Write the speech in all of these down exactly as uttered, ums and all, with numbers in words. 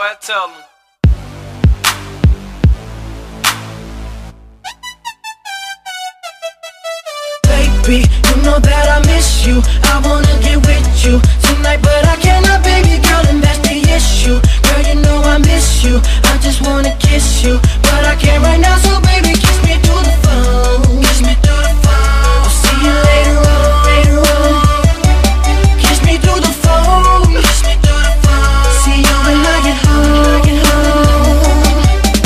boy, tell him. Baby, you know that I miss you. I wanna get with you tonight, but I cannot, baby girl, and that's the issue. Girl, you know I miss you. I just wanna kiss you, but I can't right now, so baby, kiss me through the phone. Kiss me through the phone. I'll see you later on, later on. Kiss me through the phone. Kiss me through the phone. See you when I get home, get home.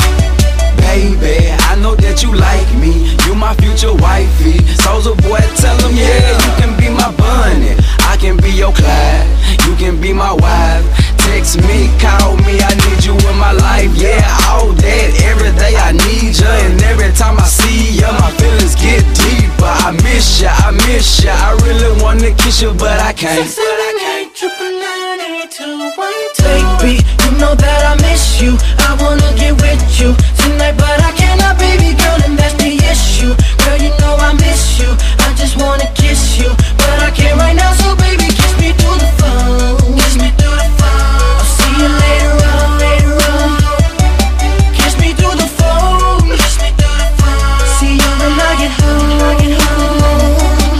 Baby, I know that you like me. You my future wifey. Soulja boy, tell him, yeah, you can be my bunny. I can be your Clyde. You can be my wife. Text me, call me, I need you in my life. Yeah, all that, every day I need you. And every time I see you, my feelings get deeper. I miss you, I miss you. I really wanna kiss you, but I can't. But I can't. Triple nine, eight, two, one, two. Baby, you know that I miss you. I wanna get with you tonight, but I cannot, baby girl, and that's the issue. Girl, you know I miss you. I just wanna kiss you, but I can't right now, so baby, kiss me through the phone. Kiss me through the phone. I'll see you later on, later on. Kiss me through the phone. Kiss me through the phone. See you when I get home, get home.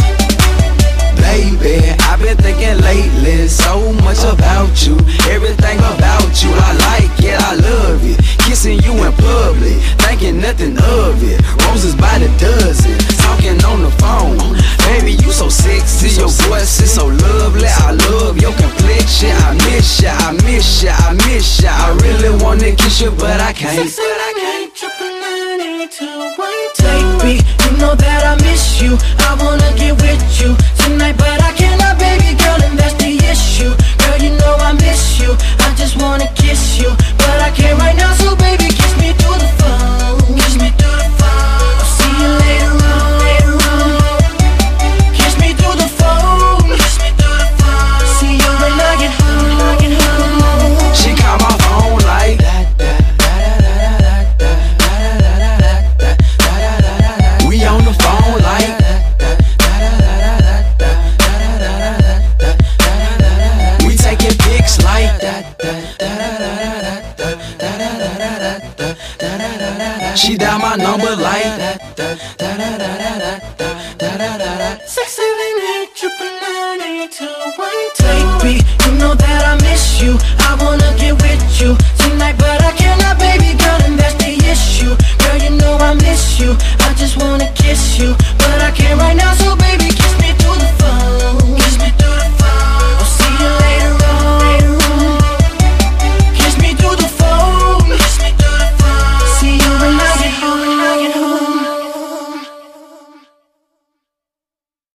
Baby, I've been thinking lately so much about you. Everything about you, I like it, I love it. Kissing you in public, thinking nothing of it. Roses by the dozen, talking on the phone. Baby, you so sexy, your voice is so lovely. I love your complexion, I miss ya, I miss ya, I miss ya. I really wanna kiss you, but I can't. But I can't. Triple nine, eight, two, one, two. Baby, you know that I miss you. I wanna get with you tonight, but I cannot, baby girl, and that's the issue. Girl, you know I miss you. I just wanna kiss you, but I can't right now, so baby, kiss me through the phone. Kiss me through the phone. I'll see you later on, later on. Kiss me through the phone. Kiss me through the phone. See you when I get home, get home. She call my phone like that. We on the phone like we taking pics like that. She dial my number